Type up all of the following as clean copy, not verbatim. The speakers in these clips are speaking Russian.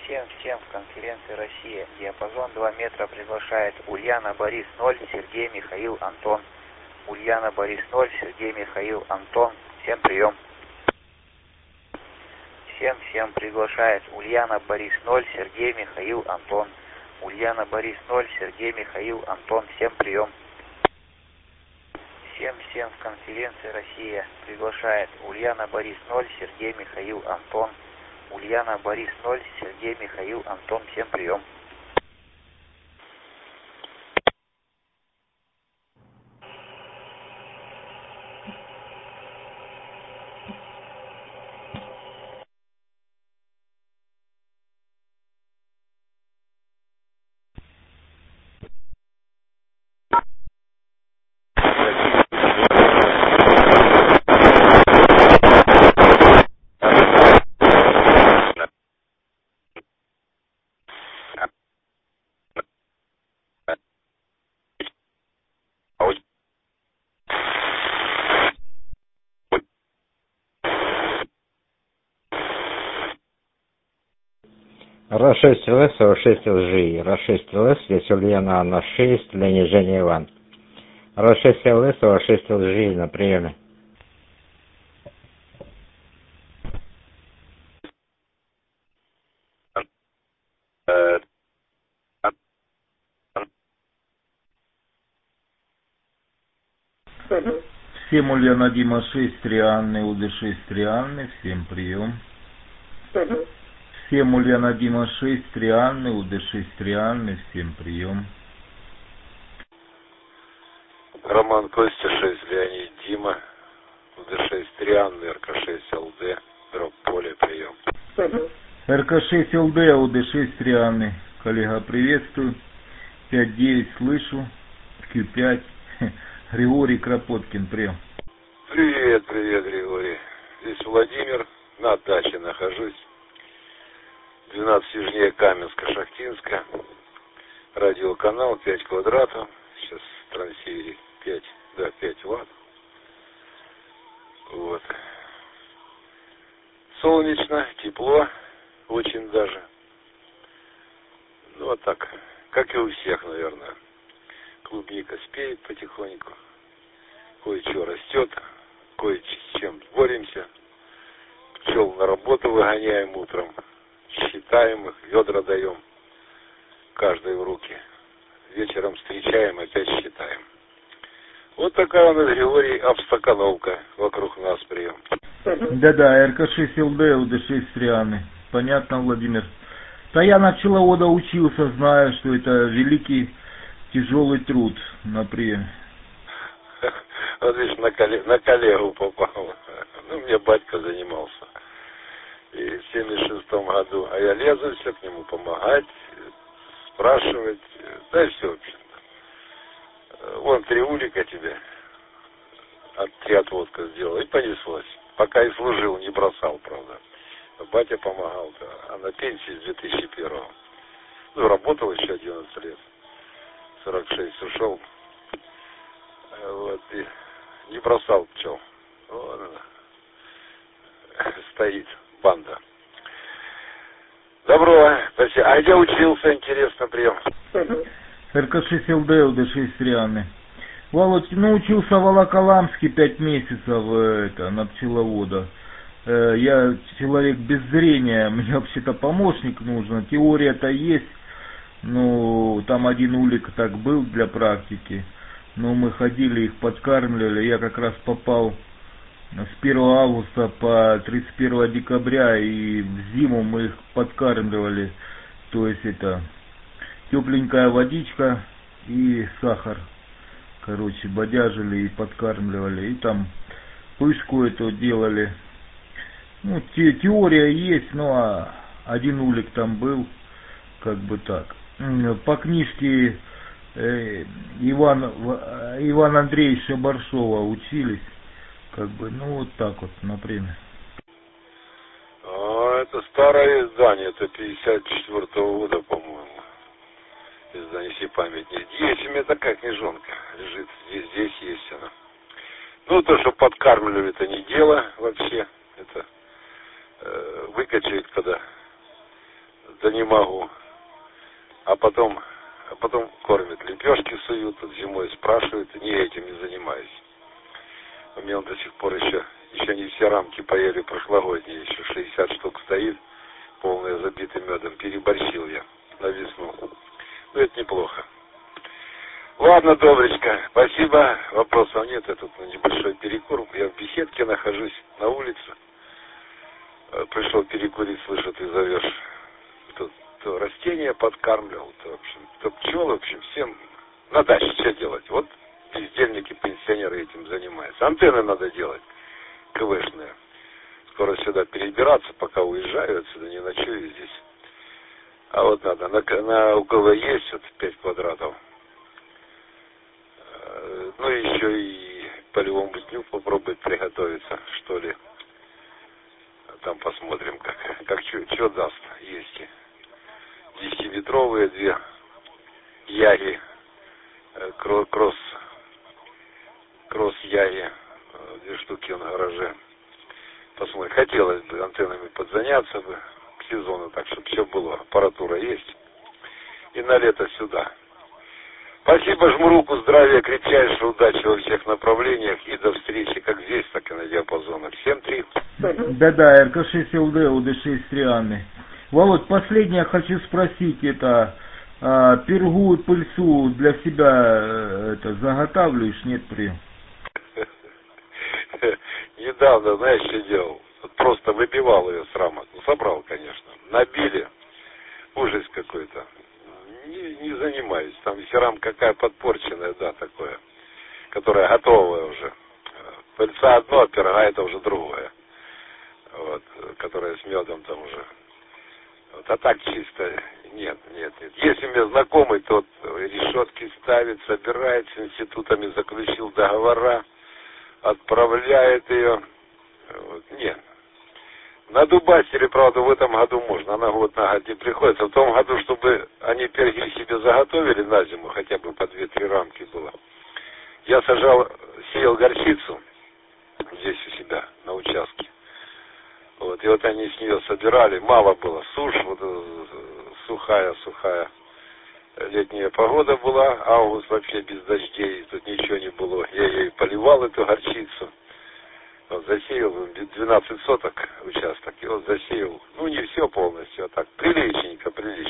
Всем в конференции «Россия». Диапазон 2 метра приглашает Ульяна, Борис 0, Сергей, Михаил, Антон. Ульяна, Борис 0, Сергей, Михаил, Антон. Всем прием. Всем приглашает Ульяна, Борис 0, Сергей, Михаил, Антон. Ульяна, Борис 0, Сергей, Михаил, Антон. Всем прием. Всем в конференции «Россия» приглашает Ульяна, Борис 0, Сергей, Михаил, Антон. Ульяна, Борис 0, Сергей, Михаил, Антон. Всем прием. Ра-6ЛС, Ра-6ЛЖИ, Ра-6ЛС, здесь Ульяна на 6, Лени Женя Иван. Ра-6ЛС, Ра-6ЛЖИ на приеме. Всем Ульяна Дима 6, 3 Анны, УД6, 3 Анны, всем прием. Всем Ульяна Дима 6, 3 Анны, УД6, 3 Анны, всем прием. Роман Костя 6, Леонид Дима, УД6, 3 Анны, РК6, ЛД, дроп поле, прием. РК6 ЛД, УД6, 3 Анны, коллега, приветствую. 5-9, слышу. Q5, Григорий Кропоткин, прием. Привет, Григорий. Здесь Владимир, на даче нахожусь. 12 южнее Каменска, Шахтинска. Радиоканал 5 квадратов. Сейчас в трансивере 5 ватт. Вот. Солнечно, тепло, очень даже. Ну вот так, как и у всех, наверное. Клубника спеет потихоньку. Кое-что растет, кое-с чем боремся. Пчел на работу выгоняем утром. Считаем их, ведра даем. Каждый в руки. Вечером встречаем, опять считаем. Вот такая у нас, Григорий, обстакановка вокруг нас прием. Да-да, РК6 ЛД, УД6 Трианы. Понятно, Владимир. Да я на пчеловода учился, знаю, что это великий тяжелый труд на приеме. Вот видишь, на коллегу попал. Ну, мне батька занимался. И в 76-м году. А я лезу все к нему помогать, спрашивать. Да и все, в общем-то. Вон 3 улика тебе. 3 отводка сделал. И понеслось. Пока и служил, не бросал, правда. Батя помогал, да. А на пенсии с 2001-го. Ну, работал еще 11 лет. 46 ушел. Вот. И не бросал пчел. Вот. Стоит банда. Добро, спасибо. А где учился, интересно, прием? РК6 ЛД, УД6 Трианы. Володь, научился в Волоколамске 5 месяцев на пчеловода. Я человек без зрения, мне вообще-то помощник нужен. Теория-то есть, ну, там 1 улик так был для практики. Но мы ходили, их подкармливали. Я как раз попал с 1 августа по 31 декабря, и в зиму мы их подкармливали. То есть это тепленькая водичка и сахар. Короче, бодяжили и подкармливали. И там пышку эту делали. Ну, теория есть, ну а 1 улик там был, как бы так. По книжке Ивана Андреевича Баршова учились, как бы, ну вот так вот, например. Это старое издание, это 54-го года, по-моему. Издание, если память нет. Есть у меня такая книжонка, лежит, здесь есть она. Ну, то, что подкармливали, это не дело вообще. Это выкачивает, когда да не могу. А потом кормят, лепешки суют, тут зимой спрашивают, не этим не занимаюсь. У меня до сих пор еще не все рамки поели прошлогодние, еще 60 штук стоит, полные забиты медом. Переборщил я на весну. Ну, это неплохо. Ладно, Добречка, спасибо. Вопросов нет, это тут небольшой перекур. Я в беседке нахожусь на улице. Пришел перекурить, слышу, ты зовешь. Тут то растения подкармливал, то, в общем, то пчелы, в общем, всем на даче что делать? Вот бездельники, пенсионеры этим занимаются. Антенны надо делать, КВшные. Скоро сюда перебираться, пока уезжаю отсюда, не ночую здесь. А вот надо, на УКВ есть вот 5 квадратов. Ну, еще и к полевому дню попробовать приготовиться, что ли. Там посмотрим, как что даст. Есть 10-метровые 2 яги, кросс-яги, 2 штуки в гараже. Посмотрим. Хотелось бы антеннами подзаняться бы к сезону, так, чтобы все было. Аппаратура есть. И на лето сюда. Спасибо, жму руку, здравия, крепчайшей удачи во всех направлениях и до встречи как здесь, так и на диапазонах. 7-3. Да, РК-6 ЛД, УД-6 Трианны. Володь, последнее хочу спросить, пергу и пыльцу для себя заготавливаешь, нет, прием? Недавно, знаешь, что делал? Просто выбивал ее с рамок. Ну, собрал, конечно. Набили. Ужас какой-то. Не занимаюсь. Там серам какая подпорченная, да, такое. Которая готовая уже. Пыльца одно, а пирога это уже другое. Вот, которая с медом там уже. Вот, а так чисто нет. Если мне знакомый, тот решетки ставит, собирает, с институтами заключил договора, отправляет ее. Вот, нет. На Дубастере, правда, в этом году можно, на год не приходится. В том году, чтобы они перги себе заготовили на зиму, хотя бы по 2-3 рамки было. Я сеял горчицу здесь у себя на участке. Вот, и вот они с нее собирали, мало было, сушь, вот, сухая летняя погода была, август вообще без дождей, тут ничего не было. Я ей поливал эту горчицу. Вот, засеял 12 соток участок, и вот засеял, ну не все полностью, а так, приличненько.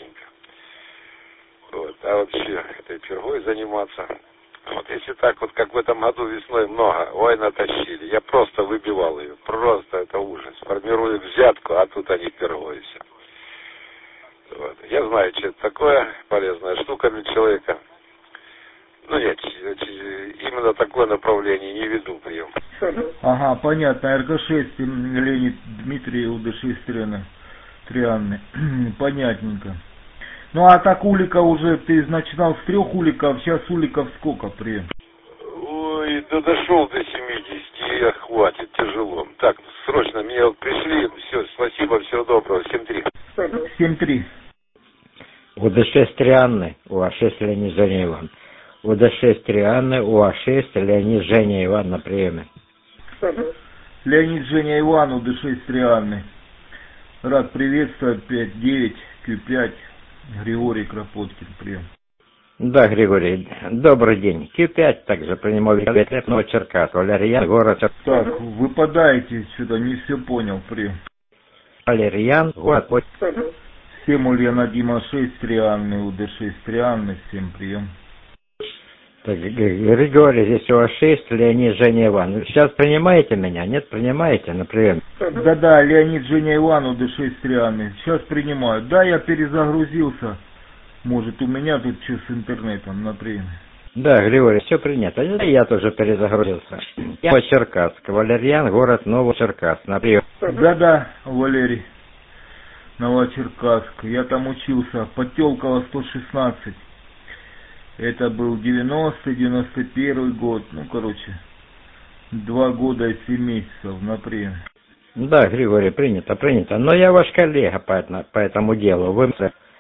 Вот, а вообще этой пергой заниматься. Вот если так вот, как в этом году весной много, натащили, я просто выбивал ее, просто это ужас. Формирую взятку, а тут они пергой все. Вот. Я знаю, что это такое, полезная штука для человека. Ну нет, именно такое направление не веду прием. Ага, понятно. РК-6 Леонид Дмитрий, УД-6 Трианны. Понятненько. Ну а так улика уже, ты начинал с 3 уликов, сейчас уликов сколько прием? Ой, да дошел до 70, хватит, тяжело. Так, срочно, мне вот пришли, все, спасибо, всего доброго, 7-3. 7-3. УД-6 Трианны, УА-6 Леонид Женя Иван. УД-6 Трианны, УА-6 Леонид Женя Иван на приеме. Леонид Женя Иван, УД-6 Трианны. Рад приветствовать, 5-9, Q5, Григорий Кропоткин, прием. Да, Григорий, добрый день. Q5 также принимал Новочеркасск, Валерьян, город. Так, выпадаете, что-то не все понял, прием. Валерьян, город. Всем Ульяна Дима 6 Трианны, УД-6 Трианны, всем прием. Так, Григорий, здесь УА-6, Леонид Женя Иван. Сейчас принимаете меня? Нет, принимаете на прием? Да, Леонид Женя Иван, УД-6 Трианны. Сейчас принимаю. Да, я перезагрузился. Может, у меня тут что с интернетом на приеме. Да, Григорий, все принято. Я тоже перезагрузился. Новочеркасск, Валерьян, город Новочеркасск, на прием. Да, Валерий. Новочеркасск. Я там учился. Потелково 116. Это был 90-91 год. Ну, короче, 2 года и 7 месяцев на приеме. Да, Григорий, принято. Но я ваш коллега по этому делу. Вы...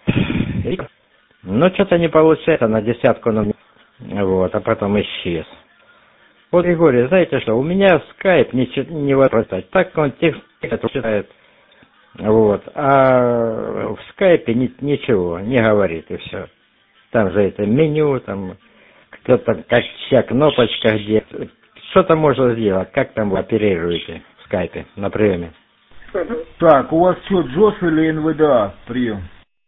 Ну, что-то не получается на десятку, вот, а потом исчез. Вот, Григорий, знаете что, у меня скайп не вопрос. Так он текст читает. Вот. А в скайпе ничего, не говорит, и все. Там же это меню, там кто-то, как вся кнопочка где. Что-то можно сделать, как там вы оперируете в скайпе на приеме? Так, у вас что, ДЖОС или НВДА прием?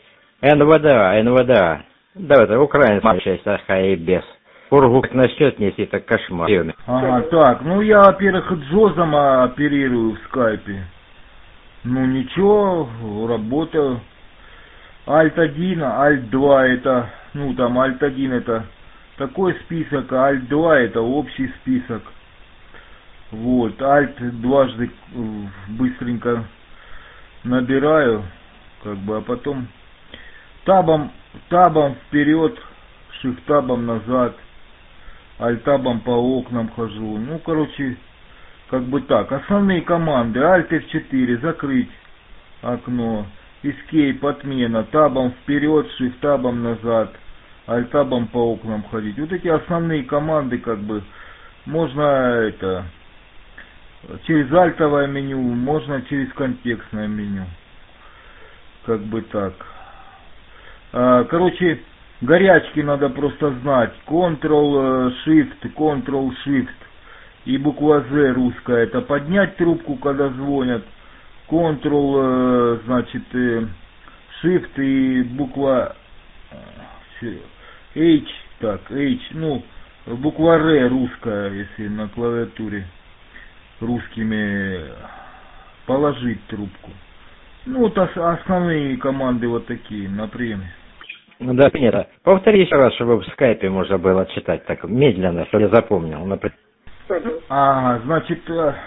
НВДА. Да, это украинская часть, и без. Пургу как начнет нести, это кошмар. Ага, так, ну я, во-первых, ДЖОСом оперирую в скайпе. Ну ничего, работаю. Alt-1, Alt-2 это, ну там Alt-1 это такой список, а Alt-2 это общий список. Вот, Alt дважды быстренько набираю, как бы, а потом табом вперед, shift-табом назад, Alt-табом по окнам хожу. Ну, короче, как бы так. Основные команды: Alt F4 закрыть окно, Escape отмена, табом вперед, shift-табом назад, Alt-табом по окнам ходить. Вот эти основные команды, как бы, можно это через альтовое меню, можно через контекстное меню. Как бы так. Короче, горячки надо просто знать. Ctrl-Shift, Ctrl-Shift и буква Z русская. Это поднять трубку, когда звонят. Ctrl, значит, Shift и буква H, так, H, ну, буква R русская, если на клавиатуре русскими, положить трубку. Ну, вот основные команды вот такие на приеме. Ну да, понятно. Повтори еще раз, чтобы в скайпе можно было читать так медленно, чтобы я запомнил. Ага, значит,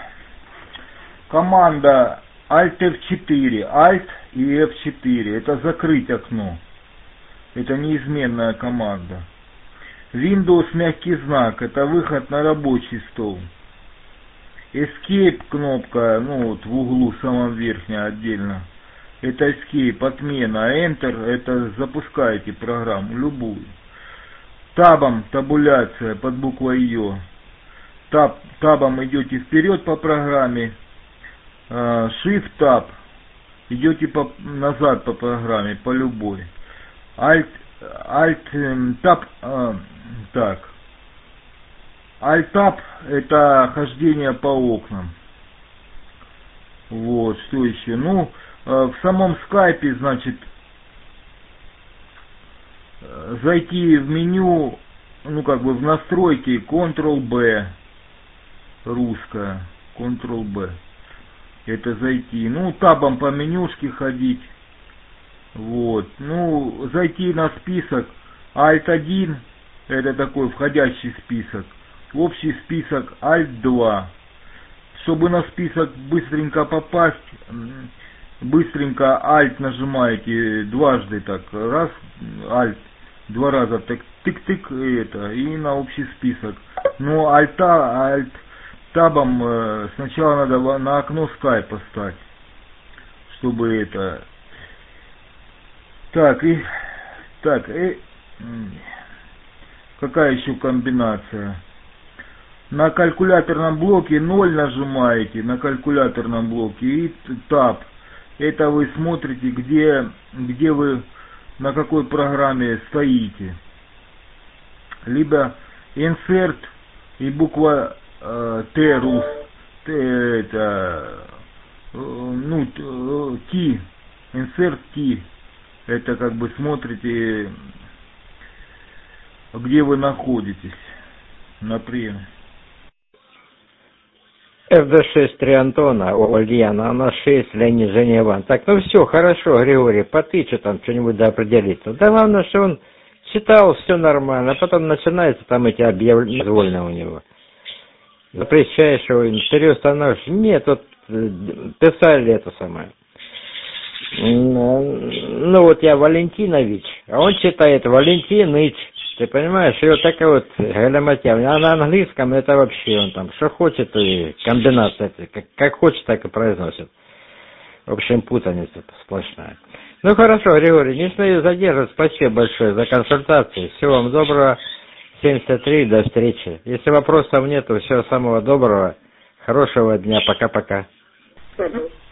команда Alt F4, Alt и F4, это закрыть окно. Это неизменная команда. Windows мягкий знак, это выход на рабочий стол. Escape кнопка, ну вот в углу самом верхнем отдельно. Это Escape, отмена. Enter, это запускаете программу, любую. Табом табуляция под буквой Ё. Табом идете вперед по программе. Shift-таб идете назад по программе, по любой. Alt-таб, так. Alt-таб это хождение по окнам. Вот, что еще? Ну, в самом скайпе, значит, зайти в меню, ну, как бы в настройки, Ctrl-B, русская, Ctrl-B, это зайти. Ну, табом по менюшке ходить. Вот, ну, зайти на список, Alt-1, это такой входящий список. Общий список Alt-2. Чтобы на список быстренько попасть, быстренько Alt нажимаете дважды так, раз, Alt, два раза так, тык-тык, и на общий список. Но Alt-табом сначала надо на окно скайпа стать, чтобы это... Так, какая еще комбинация? На калькуляторном блоке 0 нажимаете, на калькуляторном блоке, и таб. Это вы смотрите, где вы, на какой программе стоите. Либо insert и буква T, это, ну, T, insert T. Это как бы смотрите, где вы находитесь на приеме. ФД-6 3 Антона, Ульяна, она 6, Леонид, Женя, Иван. Так, ну все, хорошо, Григорий, потычу там что-нибудь да определиться. Да главное, что он читал, все нормально, а потом начинается там эти объявления вольно у него. Запрещаешь его, переустанавливаешь. Нет, вот писали это самое. Ну вот я Валентинович, а он читает Валентиныч. Ты понимаешь, и вот такая вот галиматья. А на английском это вообще он там, что хочет, и комбинация, как хочет, так и произносит. В общем, путаница сплошная. Ну хорошо, Григорий, не смею задерживать. Спасибо большое за консультацию. Всего вам доброго. 73, до встречи. Если вопросов нет, то всего самого доброго. Хорошего дня. Пока-пока.